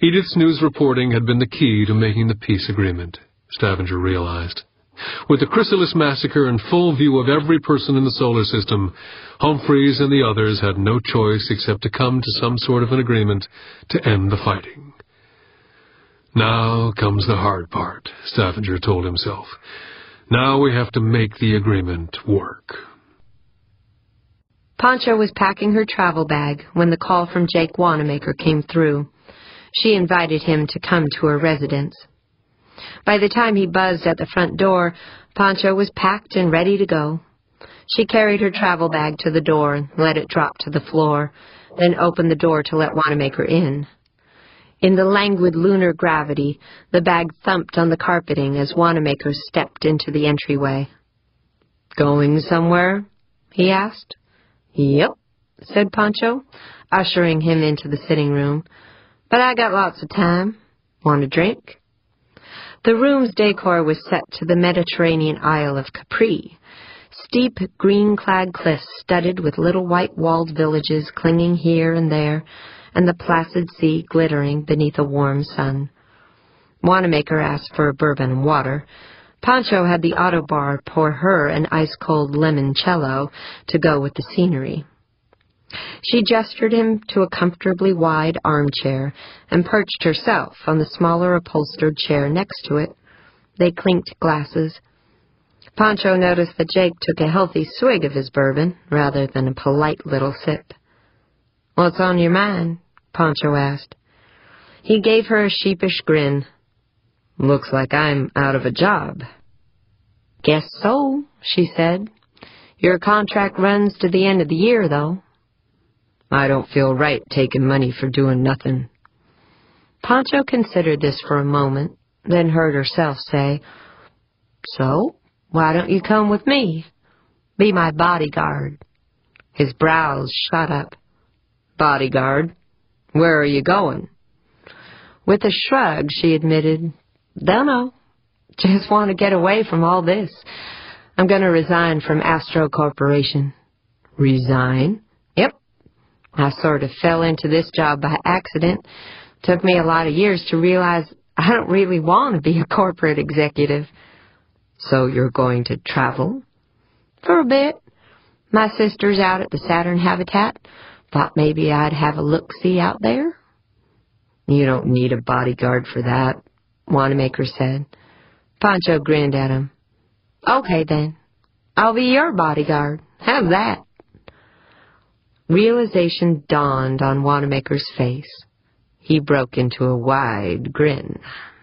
Edith's news reporting had been the key to making the peace agreement, Stavanger realized. With the Chrysalis massacre in full view of every person in the solar system, Humphreys and the others had no choice except to come to some sort of an agreement to end the fighting. Now comes the hard part, Stavanger told himself. Now we have to make the agreement work. Pancho was packing her travel bag when the call from Jake Wanamaker came through. She invited him to come to her residence. By the time he buzzed at the front door, Pancho was packed and ready to go. She carried her travel bag to the door and let it drop to the floor, then opened the door to let Wanamaker in. In the languid lunar gravity, the bag thumped on the carpeting as Wanamaker stepped into the entryway. "Going somewhere?" he asked. "Yep," said Pancho, ushering him into the sitting room. "But I got lots of time. Want a drink?" The room's decor was set to the Mediterranean Isle of Capri, steep green-clad cliffs studded with little white-walled villages clinging here and there, and the placid sea glittering beneath a warm sun. Wanamaker asked for a bourbon and water. Pancho had the auto bar pour her an ice-cold limoncello to go with the scenery. She gestured him to a comfortably wide armchair and perched herself on the smaller upholstered chair next to it. They clinked glasses. Pancho noticed that Jake took a healthy swig of his bourbon rather than a polite little sip. "What's on your mind?" Pancho asked. He gave her a sheepish grin. "Looks like I'm out of a job." "Guess so," she said. "Your contract runs to the end of the year, though." "I don't feel right taking money for doing nothing." Pancho considered this for a moment, then heard herself say, "So, why don't you come with me? Be my bodyguard." His brows shot up. "Bodyguard? Where are you going?" With a shrug, she admitted, "Dunno. Just want to get away from all this. I'm going to resign from Astro Corporation." "Resign?" "Yep. I sort of fell into this job by accident. Took me a lot of years to realize I don't really want to be a corporate executive." "So you're going to travel?" "For a bit. My sister's out at the Saturn Habitat. Thought maybe I'd have a look-see out there." "You don't need a bodyguard for that," Wanamaker said. Pancho grinned at him. "Okay, then. I'll be your bodyguard. How's that?" Realization dawned on Wanamaker's face. He broke into a wide grin.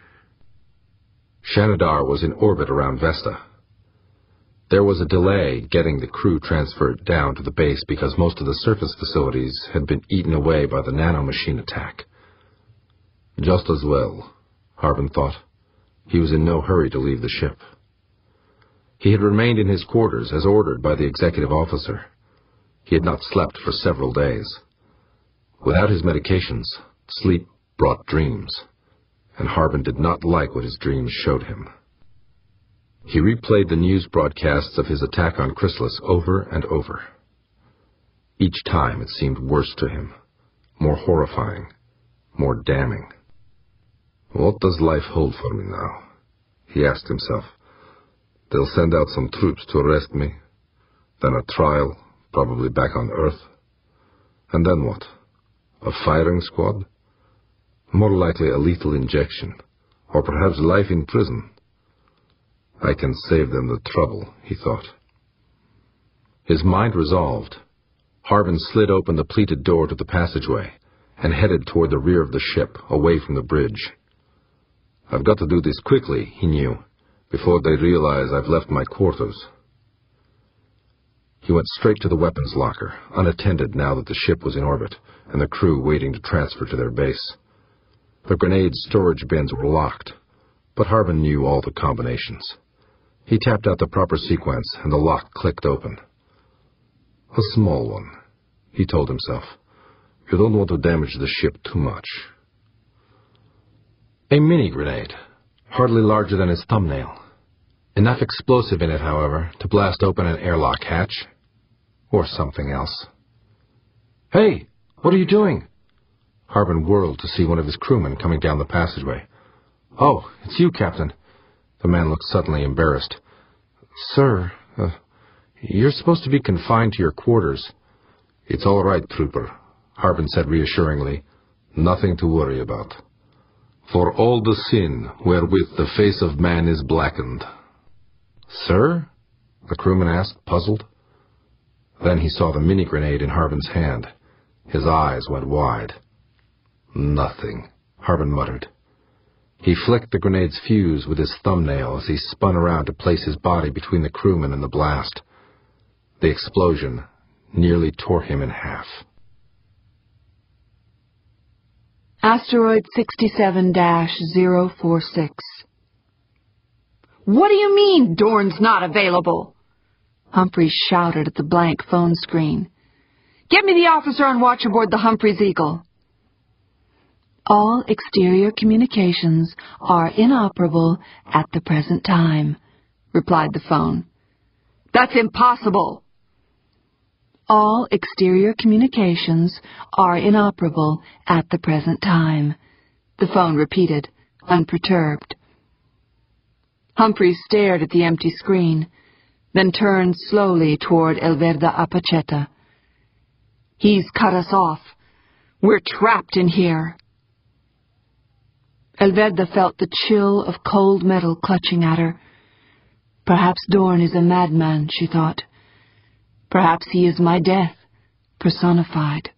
Shanidar was in orbit around Vesta. There was a delay getting the crew transferred down to the base because most of the surface facilities had been eaten away by the nanomachine attack. Just as well, Harbin thought. He was in no hurry to leave the ship. He had remained in his quarters as ordered by the executive officer. He had not slept for several days. Without his medications, sleep brought dreams, and Harbin did not like what his dreams showed him. He replayed the news broadcasts of his attack on Chrysalis over and over. Each time it seemed worse to him, more horrifying, more damning. What does life hold for me now? He asked himself. They'll send out some troops to arrest me, then a trial, probably back on Earth. And then what? A firing squad? More likely a lethal injection, or perhaps life in prison. I can save them the trouble, he thought. His mind resolved. Harbin slid open the pleated door to the passageway and headed toward the rear of the ship, away from the bridge. I've got to do this quickly, he knew, before they realize I've left my quarters. He went straight to the weapons locker, unattended now that the ship was in orbit, and the crew waiting to transfer to their base. The grenade storage bins were locked, but Harbin knew all the combinations. He tapped out the proper sequence, and the lock clicked open. A small one, he told himself. You don't want to damage the ship too much. A mini-grenade, hardly larger than his thumbnail. Enough explosive in it, however, to blast open an airlock hatch. Or something else. Hey, what are you doing? Harbin whirled to see one of his crewmen coming down the passageway. "Oh, it's you, Captain." The man looked suddenly embarrassed. "Sir, you're supposed to be confined to your quarters." "It's all right, trooper," Harbin said reassuringly. "Nothing to worry about. For all the sin wherewith the face of man is blackened." "Sir?" the crewman asked, puzzled. Then he saw the mini-grenade in Harbin's hand. His eyes went wide. "Nothing," Harbin muttered. He flicked the grenade's fuse with his thumbnail as he spun around to place his body between the crewman and the blast. The explosion nearly tore him in half. Asteroid 67-046. "What do you mean, Dorn's not available?" Humphreys shouted at the blank phone screen. "Get me the officer on watch aboard the Humphreys Eagle." "All exterior communications are inoperable at the present time," replied the phone. "That's impossible." "All exterior communications are inoperable at the present time," the phone repeated, unperturbed. Humphreys stared at the empty screen, then turned slowly toward Elverda Apacheta. "He's cut us off. We're trapped in here." Elverda felt the chill of cold metal clutching at her. Perhaps Dorn is a madman, she thought. Perhaps he is my death, personified.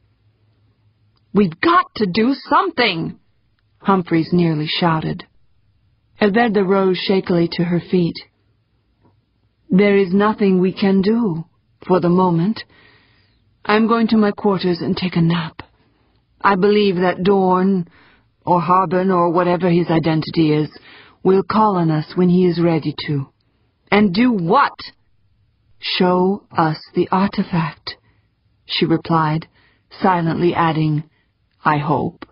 "We've got to do something!" Humphreys nearly shouted. Elverda rose shakily to her feet. "There is nothing we can do, for the moment. I'm going to my quarters and take a nap. I believe that Dorn, or Harbin, or whatever his identity is, will call on us when he is ready to." "And do what?" "Show us the artifact," she replied, silently adding, "I hope."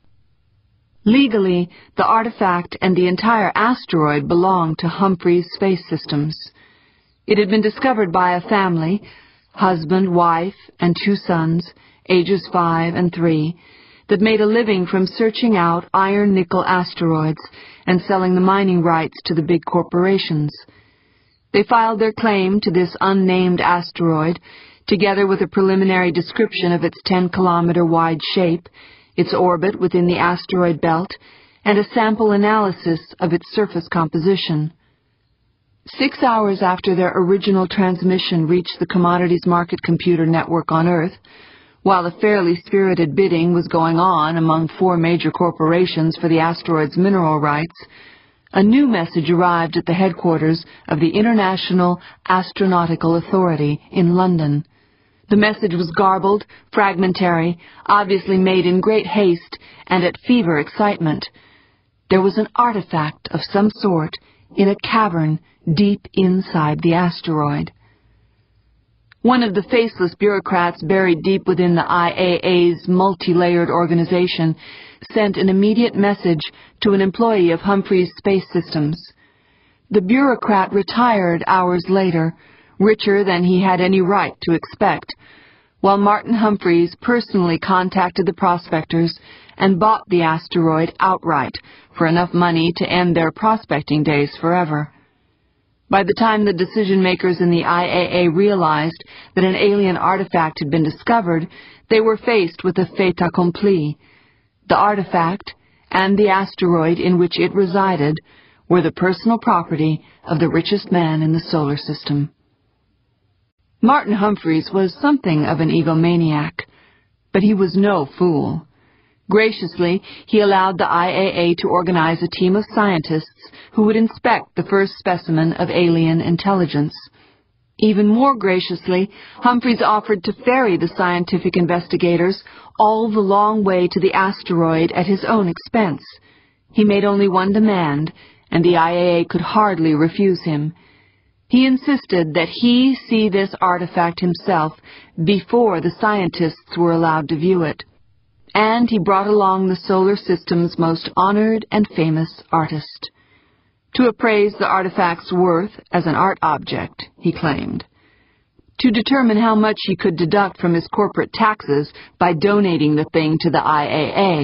Legally, the artifact and the entire asteroid belonged to Humphreys Space Systems. It had been discovered by a family, husband, wife, and 2 sons, ages 5 and 3, that made a living from searching out iron-nickel asteroids and selling the mining rights to the big corporations. They filed their claim to this unnamed asteroid, together with a preliminary description of its 10-kilometer-wide shape, its orbit within the asteroid belt, and a sample analysis of its surface composition. 6 hours after their original transmission reached the commodities market computer network on Earth, while a fairly spirited bidding was going on among 4 major corporations for the asteroid's mineral rights, a new message arrived at the headquarters of the International Astronautical Authority in London. The message was garbled, fragmentary, obviously made in great haste and at fever excitement. There was an artifact of some sort in a cavern deep inside the asteroid. One of the faceless bureaucrats buried deep within the IAA's multi-layered organization sent an immediate message to an employee of Humphreys Space Systems. The bureaucrat retired hours later, richer than he had any right to expect, while Martin Humphreys personally contacted the prospectors and bought the asteroid outright for enough money to end their prospecting days forever. By the time the decision-makers in the IAA realized that an alien artifact had been discovered, they were faced with a fait accompli. The artifact and the asteroid in which it resided were the personal property of the richest man in the solar system. Martin Humphreys was something of an egomaniac, but he was no fool. Graciously, he allowed the IAA to organize a team of scientists who would inspect the first specimen of alien intelligence. Even more graciously, Humphreys offered to ferry the scientific investigators all the long way to the asteroid at his own expense. He made only one demand, and the IAA could hardly refuse him. He insisted that he see this artifact himself before the scientists were allowed to view it. And he brought along the solar system's most honored and famous artist to appraise the artifact's worth as an art object, he claimed. to determine how much he could deduct from his corporate taxes by donating the thing to the IAA.